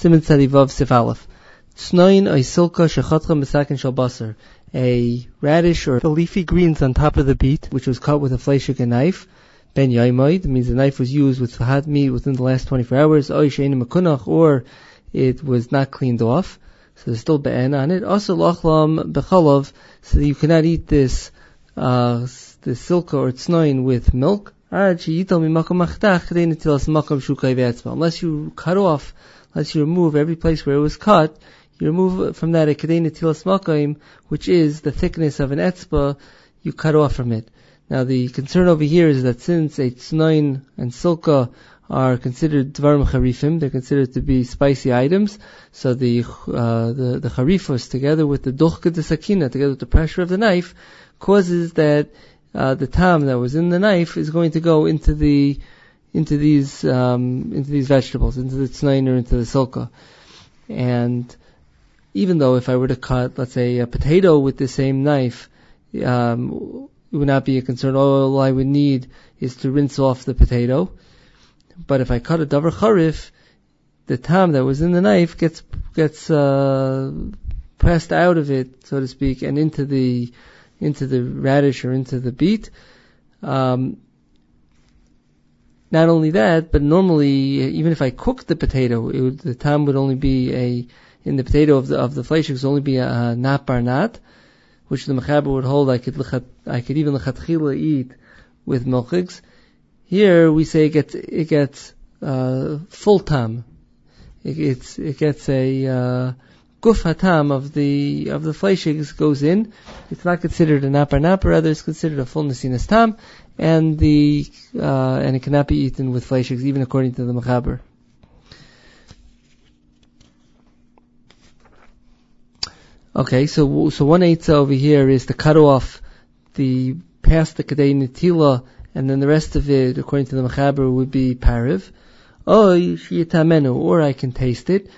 Siman Tzadivav Sif Aleph. Tznoin oy silka shechatcha mesakin shal basar. A radish or the leafy greens on top of the beet, which was cut with a fleishik knife. Ben yaimoid means the knife was used with fahat meat within the last 24 hours. Oy she'enim makunach, or it was not cleaned off. So there's still be'en on it. Also lachlam bechalov, so that you cannot eat this silka or tznoin with milk. Unless you cut off, unless you remove every place where it was cut, you remove from that a kedei netilas makayim, which is the thickness of an etzba, you cut off from it. Now the concern over here is that since a tznoin and silka are considered dvarim charifim, they're considered to be spicy items, so the charifos together with the duchka de sakina, together with the pressure of the knife, causes that the tam that was in the knife is going to go into these vegetables, into the tznoin or into the silka. And even though if I were to cut, let's say, a potato with the same knife, it would not be a concern. All I would need is to rinse off the potato. But if I cut a davar charif, the tam that was in the knife gets pressed out of it, so to speak, and into the radish or into the beet. Not only that, but normally, even if I cooked the potato, the tam would only be in the potato of the flesh, it would only be a nat bar nat, which the mechaber would hold I could even lechatchila eat with milchigs. Here we say it gets full tam. It gets a guf hatam of the fleishigs goes in. It's not considered a nat bar nat, rather it's considered a full nesinas tam, and it cannot be eaten with fleishigs, even according to the mechaber. Okay, so one eitzah over here is to cut off past the kadei netila, and then the rest of it, according to the mechaber, would be pariv. Or I can taste it.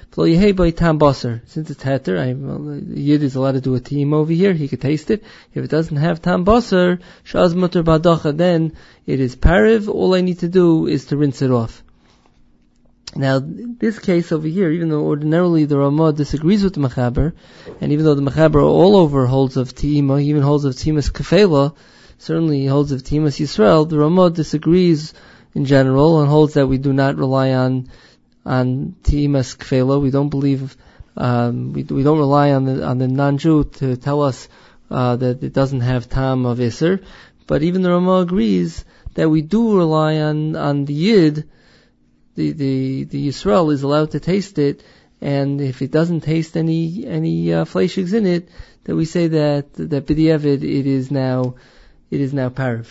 Since it's heter, Yid is allowed to do a team over here, he could taste it. If it doesn't have tam basar, shaz mutter badacha, then it is pariv. All I need to do is to rinse it off. Now, this case over here, even though ordinarily the Ramah disagrees with the Mechaber, and even though the Mechaber all over holds of Te'ima, he even holds of Te'imas Kefela, certainly he holds of Te'imas Yisrael, the Ramah disagrees in general and holds that we do not rely on Te'imas Kefela. We don't believe, we don't rely on the non-Jew to tell us that it doesn't have Tam of Isser. But even the Ramah agrees that we do rely on the Yid. The Yisrael is allowed to taste it, and if it doesn't taste any fleishigs in it, then we say that b'diavad it is now pariv.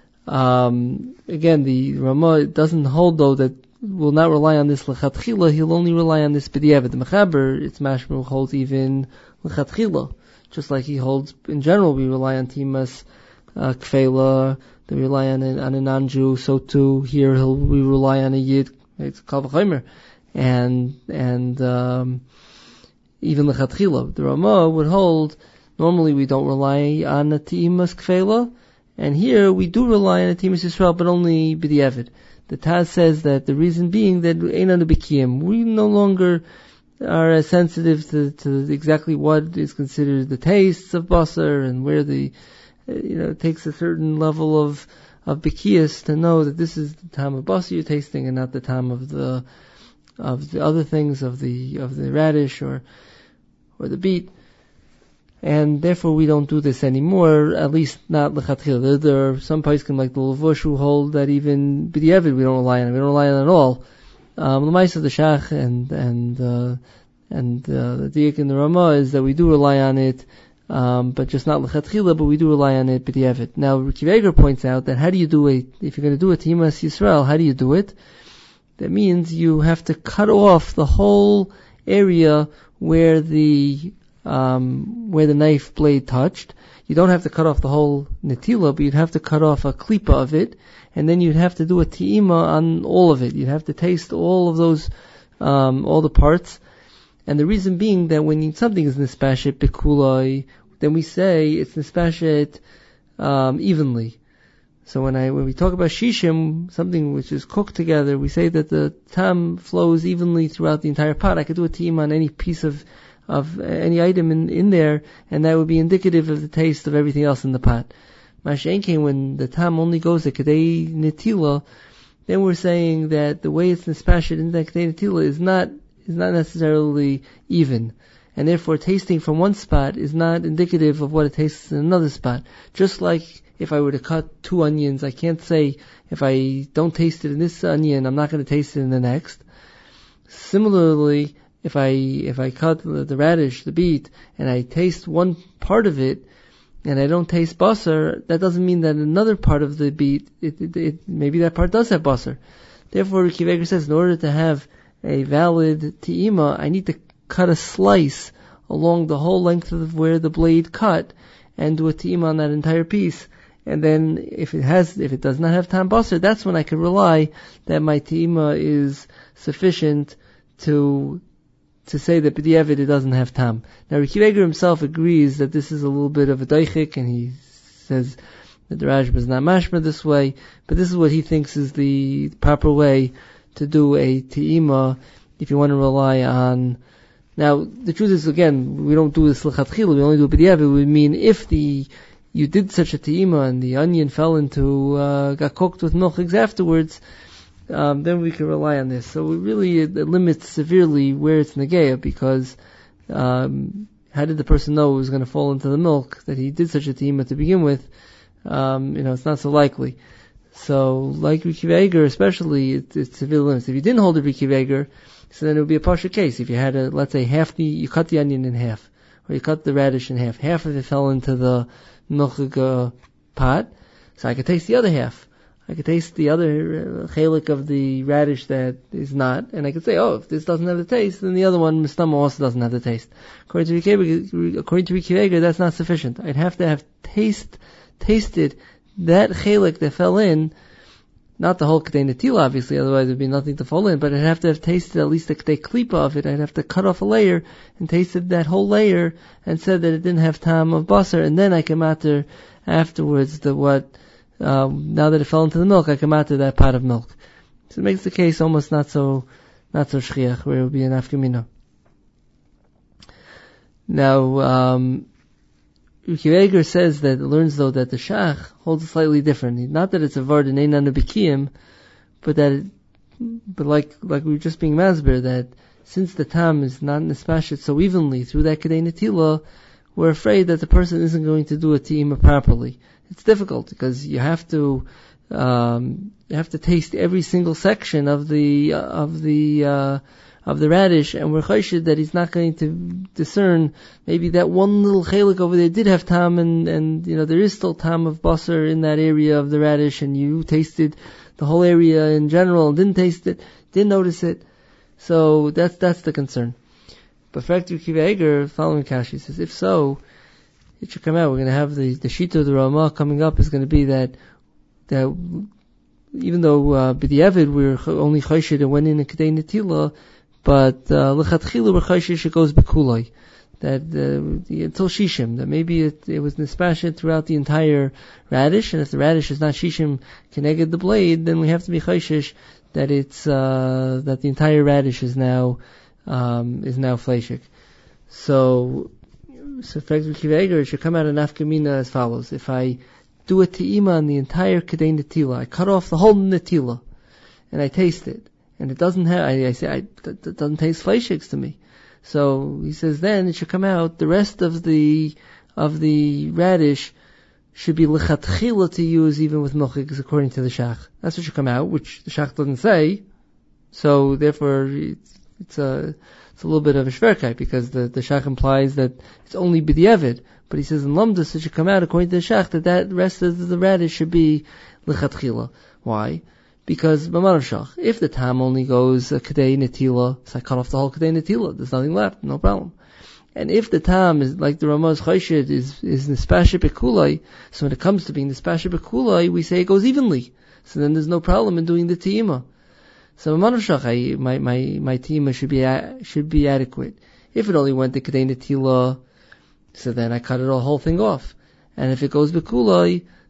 Again, the Ramah doesn't hold though that will not rely on this lechatchila. He'll only rely on this b'diavad. The Mechaber, its mashma, holds even lechatchila, just like he holds in general. We rely on timas kfela. They rely on a non-Jew. So too here we rely on a yid. It's kal v'chomer, and even lechatchila. The Ramah would hold normally we don't rely on a ti'imas kfela, and here we do rely on a ti'imas Yisrael, but only b'diavad. The Taz says that the reason being that einan b'kiyim, we no longer are as sensitive to exactly what is considered the tastes of basar and where it takes a certain level of bikiyas to know that this is the time of basar you're tasting and not the time of the other things of the radish or the beet, and therefore we don't do this anymore. At least not lechatchila. There are some poskim like the Levush who hold that even b'diavad we don't rely on it. We don't rely on it at all. L'maisa the Shach and the Diak and the Ramah is that we do rely on it. But just not lechatchila, but we do rely on it b'diavad. Now, Ricky Veger points out that if you're going to do a Ti'imas Yisrael, how do you do it? That means you have to cut off the whole area where the knife blade touched. You don't have to cut off the whole netila, but you'd have to cut off a klipa of it, and then you'd have to do a ti'ima on all of it. You'd have to taste all of those, all the parts. And the reason being that when something is nispashet bekulai, then we say it's nispashet evenly. So when we talk about shishim, something which is cooked together, we say that the tam flows evenly throughout the entire pot. I could do a team on any piece of any item in there, and that would be indicative of the taste of everything else in the pot. Mashenkein, when the tam only goes to kedei netila, then we're saying that the way it's nispashet in the kedei netila is not necessarily even. And therefore tasting from one spot is not indicative of what it tastes in another spot. Just like if I were to cut 2 onions, I can't say if I don't taste it in this onion, I'm not going to taste it in the next. Similarly, if I cut the radish, the beet, and I taste one part of it, and I don't taste basar, that doesn't mean that another part of the beet, maybe that part does have basar. Therefore, Akiva Eiger says, in order to have a valid te'ima, I need to cut a slice along the whole length of where the blade cut, and do a te'ima on that entire piece. And then if it does not have tam basar, that's when I can rely that my te'ima is sufficient to say that b'diavad it doesn't have tam. Now Akiva Eiger himself agrees that this is a little bit of a daichik, and he says that the Rashba is not mashma this way, but this is what he thinks is the proper way to do a te'ima if you want to rely on. Now the truth is, again, we don't do this l'chatchila, we only do b'diavad. It would mean if you did such a te'ima and the onion fell into got cooked with milchiks afterwards, then we can rely on this. So it limits severely where it's negeya, because how did the person know it was going to fall into the milk that he did such a te'ima to begin with? It's not so likely. So, like Akiva Eiger especially, it's severely limits. If you didn't hold a Akiva Eiger, so then it would be a pasha case. If you had let's say you cut the onion in half, or you cut the radish in half of it fell into the milchik pot, so I could taste the other half. I could taste the other chelik of the radish that is not, and I could say, if this doesn't have the taste, then the other one, mistama, also doesn't have the taste. According to Akiva Eiger, that's not sufficient. I'd have to have tasted that chelik that fell in, not the whole kedei netila, obviously, otherwise there'd be nothing to fall in, but I'd have to have tasted at least the kedei klipa of it. I'd have to cut off a layer and tasted that whole layer and said that it didn't have tam of basar, and then I can matter afterwards now that it fell into the milk, I can matter that pot of milk. So it makes the case almost not so shchiach, where it would be an afkamina. Now, Akiva Eiger says that, learns though that the shach holds slightly different. Not that it's a vard and einan b'kiyim, but like we were just being masber, that since the tam is not nispashet so evenly through that kedei netila, we're afraid that the person isn't going to do a te'ima properly. It's difficult because you have to taste every single section of the radish, and we're choshed that he's not going to discern maybe that one little chelik over there did have tam, and there is still tam of basar in that area of the radish, and you tasted the whole area in general and didn't notice it. So that's the concern. But for Akiva Eiger, following Kashi says, if so, it should come out. We're going to have the Shita of the Ramah coming up is going to be that even though b'diavad we're only choshed and went in a kedei netila, but l'chatchila we're choshed it goes b'kulai, that until shishim, that maybe it was nispashet throughout the entire radish, and if the radish is not shishim keneged the blade, then we have to be choshesh that it's that the entire radish is now fleishik. So for Akiva Eiger, it should come out of nafkamina as follows: if I do a te'ima on the entire kedei netila, I cut off the whole netila, and I taste it, and it doesn't have, it doesn't taste fleishiks to me. So he says then it should come out, the rest of the radish should be lechatchila to use even with milchiks according to the shach. That's what should come out, which the shach doesn't say. So therefore it's a little bit of a shverkai, because the shach implies that it's only b'diavad. But he says in Lamdus it should come out according to the shach that rest of the radish should be lechatchila. Why? Because b'manav shach, if the tam only goes kedei netila, so I cut off the whole kedei netila, there's nothing left, no problem. And if the tam is like the Ramah's choshed is nispashet b'kulai, so when it comes to being nispashet b'kulai, we say it goes evenly. So then there's no problem in doing the te'ima. So b'manav shach, my te'ima should be adequate. If it only went to kedei netila, so then I cut the whole thing off. And if it goes b'kulai,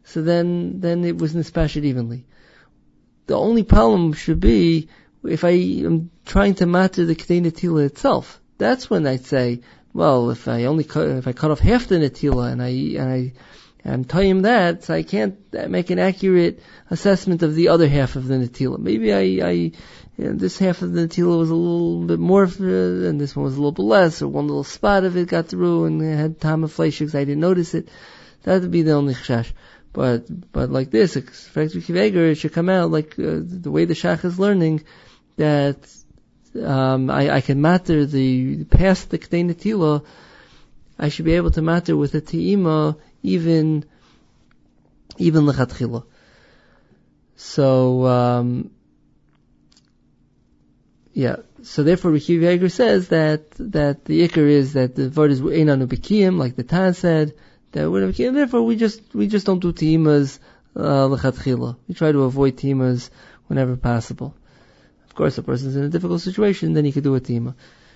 so then it was nispashed evenly. The only problem should be if I am trying to matter the Kedei Netila itself. That's when I'd say, well, if I cut off half the Netila and I'm telling that, so I can't make an accurate assessment of the other half of the Netila. Maybe this half of the Netila was a little bit more, and this one was a little bit less, or one little spot of it got through and it had Tam of Fleishiks, I didn't notice it. That would be the only chashash. But like this, it should come out like the way the Shach is learning that I can matter the past the Kedei Netila. I should be able to matter with a Te'ima even lechatchila. So So therefore, Rekiv Yeager says that the ikar is that the word is einanu b'kiyim, like the Tan said. That we're b'kiyim. Therefore, we just don't do Te'imas lechatchila. We try to avoid Te'imas whenever possible. Of course, if a person's in a difficult situation, then he could do a Te'ima.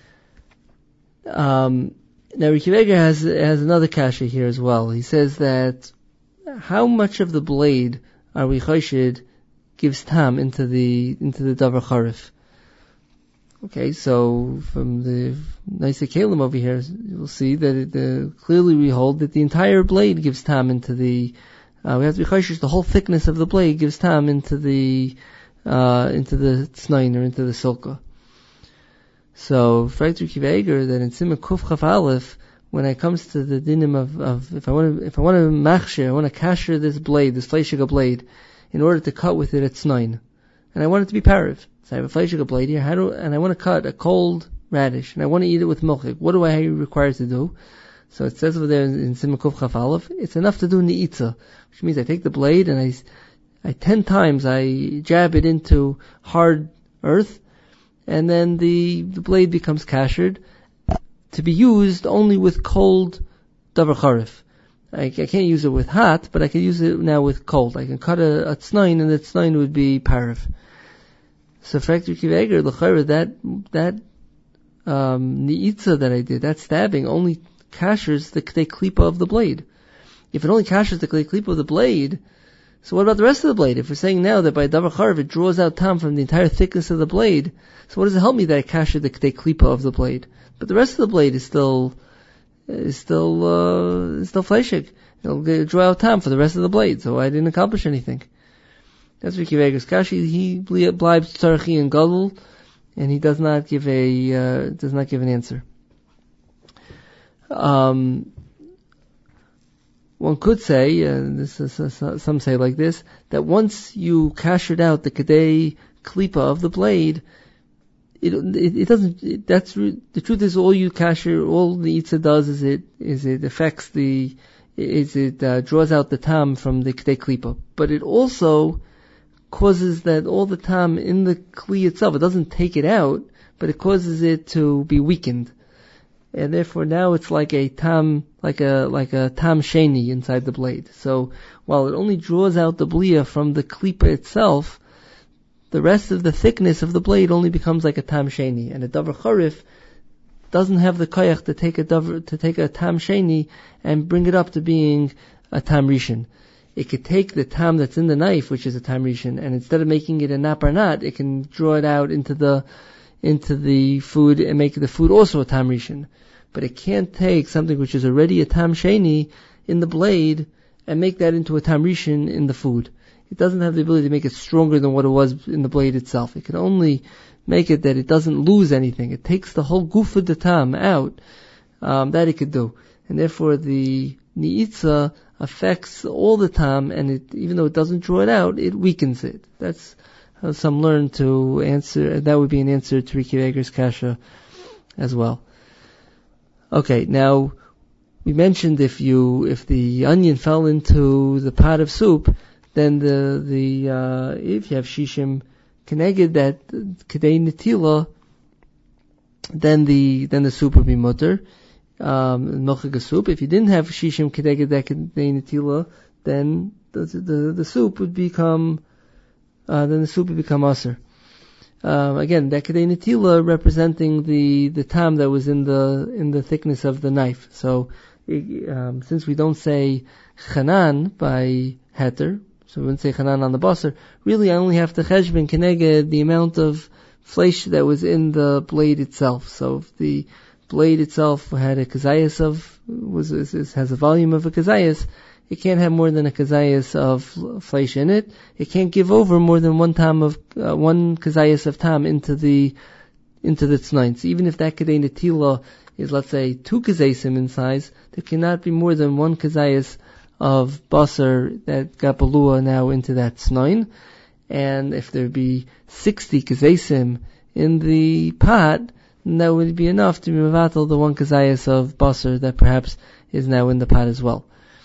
Now, Rekiv Yeager has another kasha here as well. He says that how much of the blade are we choshed gives tam into the davar charif? Okay, so from the nice kalim over here, you'll see that clearly we hold that the entire blade gives tam into the. We have to be choshed the whole thickness of the blade gives tam into the tznain or into the silka. So, Freit Rekiv Yeager, that in Siman Kuf Chaf Aleph, when it comes to the dinim of if I want to machshir, I want to kasher this blade, this fleishiga blade, in order to cut with it at tznain, and I want it to be parav. So I have a fleishiga blade here, and I want to cut a cold radish, and I want to eat it with milk. What do I require to do? So it says over there in Siman Kuf Chaf Aleph, it's enough to do ni'itza, which means I take the blade and I 10 times I jab it into hard earth, and then the blade becomes kashered to be used only with cold davar charif. I can't use it with hot, but I can use it now with cold. I can cut a tznain, and the tznain would be parav. So, Freit Rekiv Yeager, l'chayra, that ni'itza that I did, that stabbing, only kashers the Kedei Klipa of the blade. If it only kashers the Kedei Klipa of the blade, so what about the rest of the blade? If we're saying now that by davar charif it draws out tam from the entire thickness of the blade, so what does it help me that I kasher the Kedei Klipa of the blade? But the rest of the blade is still fleishig. It'll draw out tam for the rest of the blade, so I didn't accomplish anything. That's Rekiv Yeager's kashi. He blibes tzarchi and gadol, and he does not give an answer. One could say, some say like this, that once you kashered out the Kedei Klipa of the blade, it doesn't. The truth is, all you kasher, all the Itza does is it affects draws out the tam from the Kedei Klipa, but it also causes that all the tam in the kli itself, it doesn't take it out, but it causes it to be weakened, and therefore now it's like a tam sheni inside the blade. So while it only draws out the blia from the klipa itself, the rest of the thickness of the blade only becomes like a tam sheni, and a davar charif doesn't have the koyach to take a tam sheni and bring it up to being a tam rishon. It could take the tam that's in the knife, which is a tam rishon, and instead of making it a naparnat, it can draw it out into the food and make the food also a tam rishon. But it can't take something which is already a tam sheni in the blade and make that into a tam rishon in the food. It doesn't have the ability to make it stronger than what it was in the blade itself. It can only make it that it doesn't lose anything. It takes the whole guf of the tam out, that it could do. And therefore the ni'itza affects all the tam, and even though it doesn't draw it out, it weakens it. That's how some learn to answer. That would be an answer to Rekiv Yeager's kasha as well. Okay, now we mentioned if the onion fell into the pot of soup, then if you have shishim keneged that kedei netila, then the soup would be mutter. Mochig soup. If you didn't have shishim kedeged that kedei netila, then the soup would become aser. Again, that kedei netila representing the tam that was in the thickness of the knife. So since we don't say chanan by heter, so we wouldn't say chanan on the basar. Really, I only have to cheshbon keneged the amount of flesh that was in the blade itself. So if the blade itself had a kazayas has a volume of a kazayas, it can't have more than a kazayas of flesh in it. It can't give over more than one kazayas of tam into the tznain. So even if that kedei netila is, let's say, 2 kazayasim in size, there cannot be more than 1 kazayas of basar that got balua now into that tznain. And if there be 60 kazayasim in the pot, then that would be enough to be mevatel the 1 kazayas of basar that perhaps is now in the pot as well.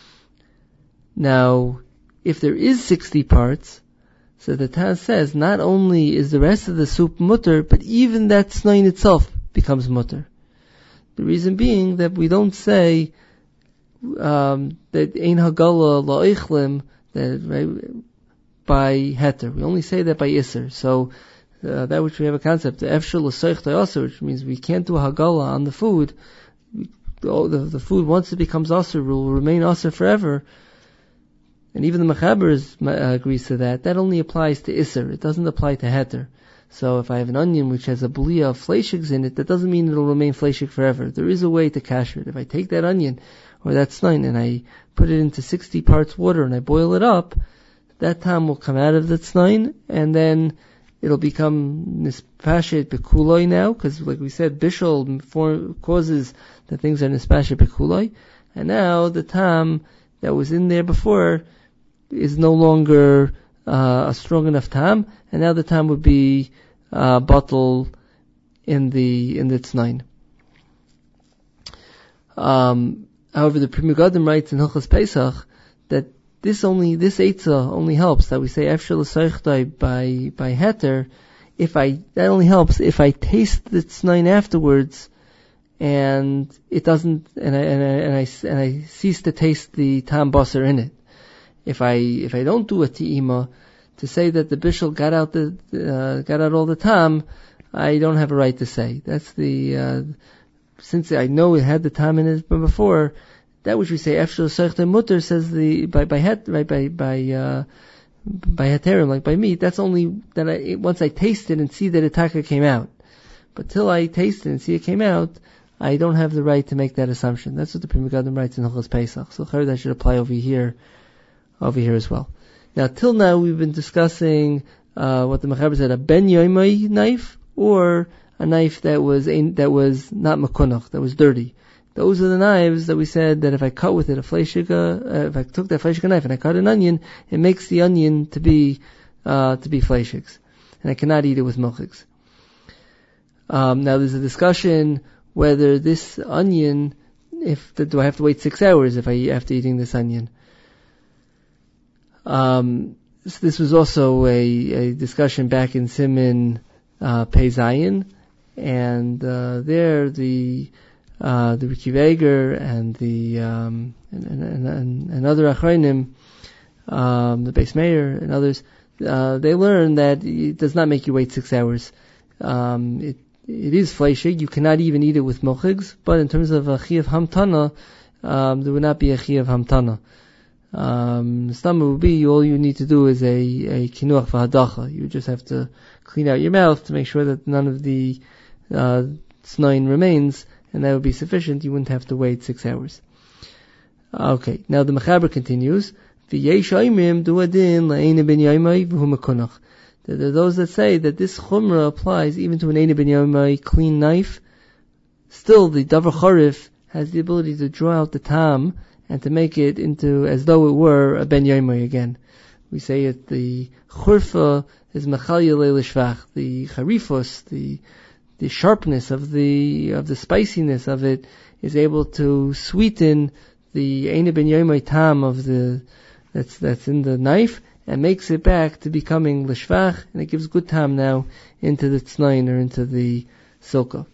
Now, if there is 60 parts, so the Taz says not only is the rest of the soup mutter, but even that tznain itself becomes mutter. The reason being that we don't say that ein hagala la'eichlim, that right, by heter. We only say that by iser. So that which we have a concept, the efshel l'soich ta'aser, which means we can't do a hagala on the food. The food, once it becomes aser, will remain aser forever. And even the Mechaber agrees to that. That only applies to iser. It doesn't apply to heter. So if I have an onion which has a blia of fleishigs in it, that doesn't mean it'll remain fleishig forever. There is a way to kasher it. If I take that onion or that tznain and I put it into 60 parts water and I boil it up, that tam will come out of the tznain, and then it'll become nispashet bekuloi now, because like we said, bishul causes that things are nispashet bekuloi, and now the tam that was in there before is no longer a strong enough tam, and now the tam would be bottle in the tznain. However, the Pri Megadim writes in Hilchos Pesach that this eitzah only helps, that we say efshel l'soichdai by heter, that only helps if I taste the tznain afterwards and it doesn't, and I cease to taste the tam basar in it. If I don't do a ti'ima to say that the bishul got out all the tam, I don't have a right to say. That's since I know it had the tam in it before, that which we say efshel seichte mutter says by heterim, like by meat, that's only that once I taste it and see that itaka came out. But till I taste it and see it came out, I don't have the right to make that assumption. That's what the Pri Megadim writes in Hilchos Pesach. So that should apply over here as well. Now, till now we've been discussing what the Mechaber said, a ben yoimai knife, or a knife that was not makunach, that was dirty. Those are the knives that we said that if I cut with it if I took that fleishiga knife and I cut an onion, it makes the onion to be fleishigs, and I cannot eat it with milchigs. Now there's a discussion whether this onion, do I have to wait 6 hours after eating this onion? So this was also a discussion back in Siman Pei Zayin, and there the Rikiv Eger and the and other Achronim, the Beis Meir and others, they learn that it does not make you wait 6 hours. It is fleishig. You cannot even eat it with milchigs, but in terms of a chi of hamtana, there would not be a chi of hamtana. Stama would be, all you need to do is a kinuach v'hadacha. You just have to clean out your mouth to make sure that none of the tznain remains, and that would be sufficient. You wouldn't have to wait 6 hours. Okay, now the Mechaber continues. V'yesh oimrim duadin la'eina ben yaimai v'hu mekunach. There are those that say that this chumrah applies even to an eina ben yaimai clean knife. Still, the davar charif has the ability to draw out the tam and to make it into as though it were a ben yaimai again. We say it, the churfa is mechalya le'lishvach. The charifos, the sharpness of the spiciness of it is able to sweeten the eina ben yaimai tam of that's in the knife, and makes it back to becoming lishvach, and it gives good tam now into the tznain or into the silka.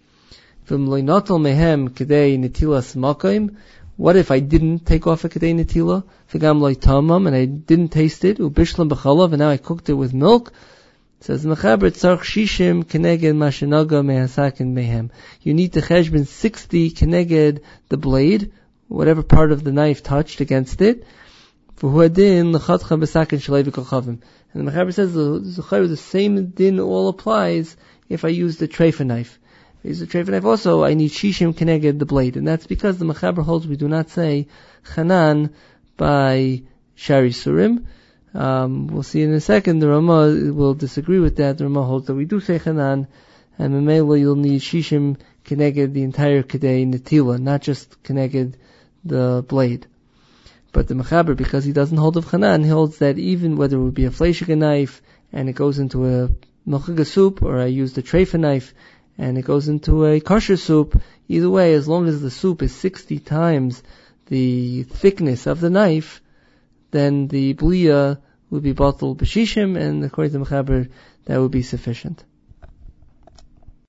What if I didn't take off a kedei netila? And I didn't taste it, ubishlam b'chalav, and now I cooked it with milk. It says Mechaber tzarch shishim keneged mashinaga mehasakin mehem. You need to cheshbon 60 keneged the blade, whatever part of the knife touched against it, v'huadin l'chatcha b'sakin shalei v'kolchavim. And the Mechaber says the same din all applies if I use the treifa knife. If I use the treifa knife also, I need shishim keneged the blade. And that's because the Mechaber holds we do not say chanan by shari surim. We'll see in a second, the Ramah will disagree with that. The Ramah holds that we do say chanan, and memela you'll need shishim keneged the entire kedei netila, not just keneged the blade. But the Mechaber, because he doesn't hold of chanan, he holds that even whether it would be a fleishiga knife and it goes into a milchiga soup, or I use the treifa knife and it goes into a kosher soup, either way, as long as the soup is 60 times the thickness of the knife, then the bliya would be batal b'shishim, and according to the Mechaber, that would be sufficient.